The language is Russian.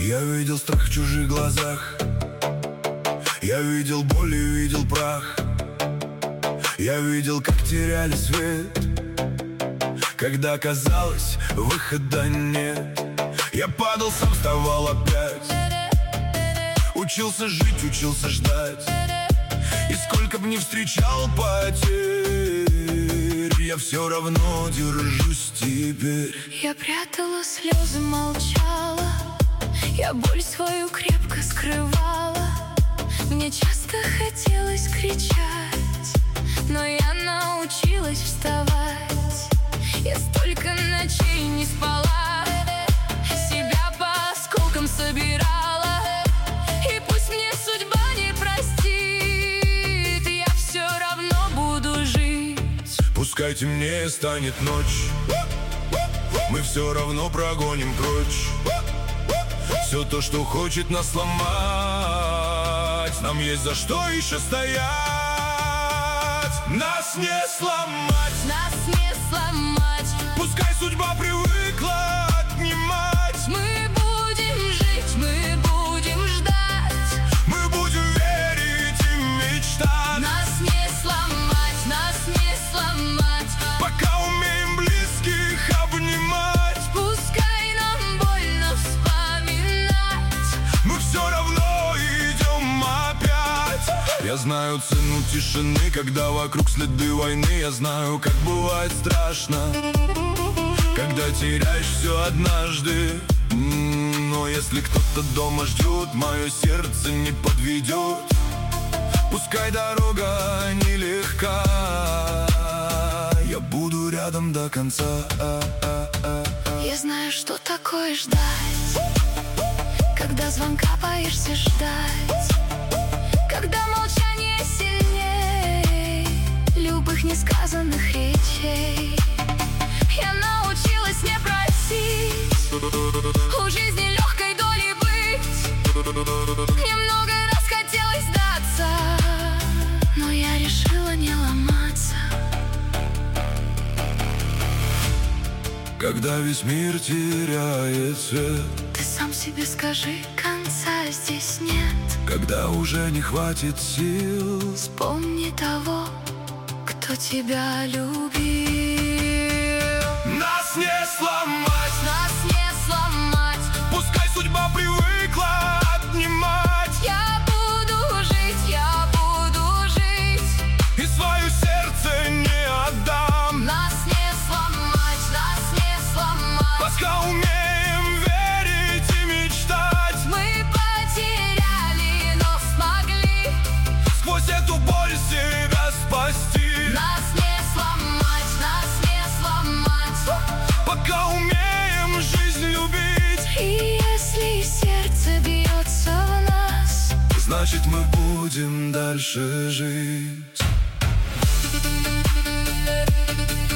Я видел страх в чужих глазах, я видел боль и видел прах. Я видел, как теряли свет, когда казалось, выхода нет. Я падал, сам вставал опять, учился жить, учился ждать. И сколько б ни встречал потерь, я все равно держусь теперь. Я прятала слезы, молчала, я боль свою крепко скрывала. Мне часто хотелось кричать, но я научилась вставать. Я столько ночей не спала, себя по осколкам собирала. И пусть мне судьба не простит, я все равно буду жить. Пускай темнее станет ночь, мы все равно прогоним прочь все то, что хочет нас сломать. Нам есть за что еще стоять. Нас не сломать, нас не сломать. Пускай судьба привыкла отнимать. Мы будем жить, мы будем ждать. Мы будем верить и мечтать. Нас не сломать, нас не сломать. Пока умеем близких обнимать. Пускай нам больно вспоминать, мы все равно идем опять. Я знаю цену тишины, когда вокруг следы войны. Я знаю, как бывает страшно, когда теряешь все однажды. Но если кто-то дома ждет, мое сердце не подведет. Пускай дорога нелегка, я буду рядом до конца. я знаю, что такое ждать, когда звонка боишься ждать, когда молчание сильней любых несказанных речей. Я научилась не просить у жизни легкой доли быть. Мне много раз хотелось сдаться, но я решила не ломаться. Когда весь мир теряет цвет, Ты сам себе скажи, конца здесь нет. когда уже не хватит сил, Вспомни того, кто тебя любил. нас не сломать, Нас не сломать. пускай судьба привыкла отнимать. Я буду жить, я буду жить. И свое сердце не отдам. Нас не сломать, нас не сломать. Пока умеем верить и мечтать. Мы потеряли, но смогли Сквозь эту боль себя спасти. нас не сломать, нас не сломать. Пока умеем жизнь любить, И если сердце бьется в нас, значит мы будем дальше жить.